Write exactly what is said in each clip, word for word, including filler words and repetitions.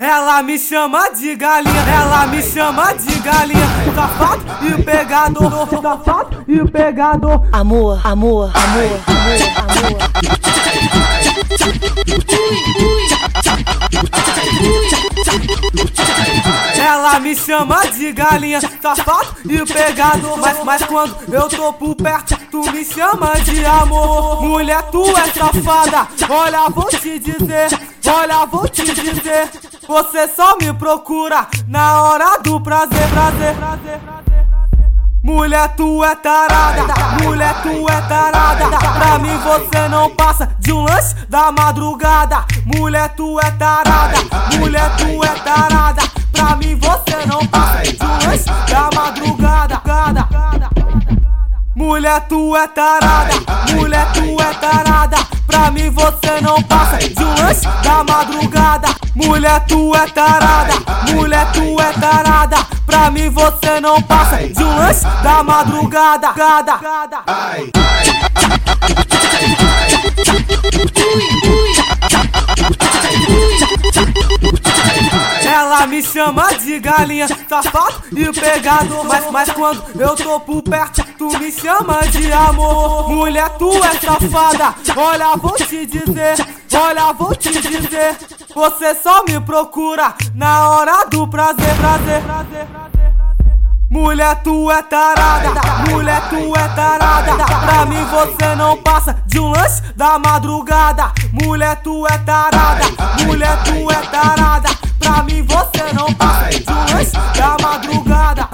Ela me chama de galinha, ela me chama de galinha. Safado e pegador, safado e pegador. Amor, amor, amor, amor, amor. Ela me chama de galinha, safado e pegador. Mas, mas quando eu tô por perto, tu me chama de amor. Mulher, tu é safada, olha, vou te dizer, olha, vou te dizer. Você só me procura na hora do prazer, prazer, prazer, prazer. Mulher, tu é tarada, mulher, tu é tarada. Pra mim você não passa de um lanche da madrugada. Mulher, tu é tarada, mulher, tu é tarada. Pra mim você não passa de um lanche da madrugada. Mulher, tu é tarada, mulher, tu é tarada. Pra mim você não passa de um lanche da madrugada. Mulher, tu é tarada, mulher, tu é tarada. Pra mim você não passa de um lanche da madrugada. Ai. Ela me chama de galinha, safado e pegador. Mas, mas quando eu tô por perto, tu me chama de amor. Mulher, tu é safada, olha, vou te dizer, olha, vou te dizer. Você só me procura na hora do prazer, prazer, prazer. Mulher, tu é tarada, mulher, tu é tarada. Pra mim você não passa de um lanche da madrugada. Mulher, tu é tarada, mulher, tu é tarada. Pra mim você não passa de um lanche da madrugada.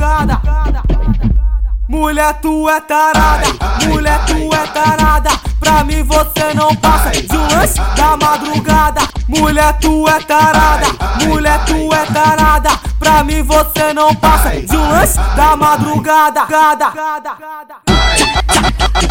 Mulher, tu é tarada, mulher, tu é tarada. Pra mim você não passa de um lanche da madrugada. Mulher, tu é tarada, mulher, tu é tarada. Pra mim você não passa de um lanche da madrugada.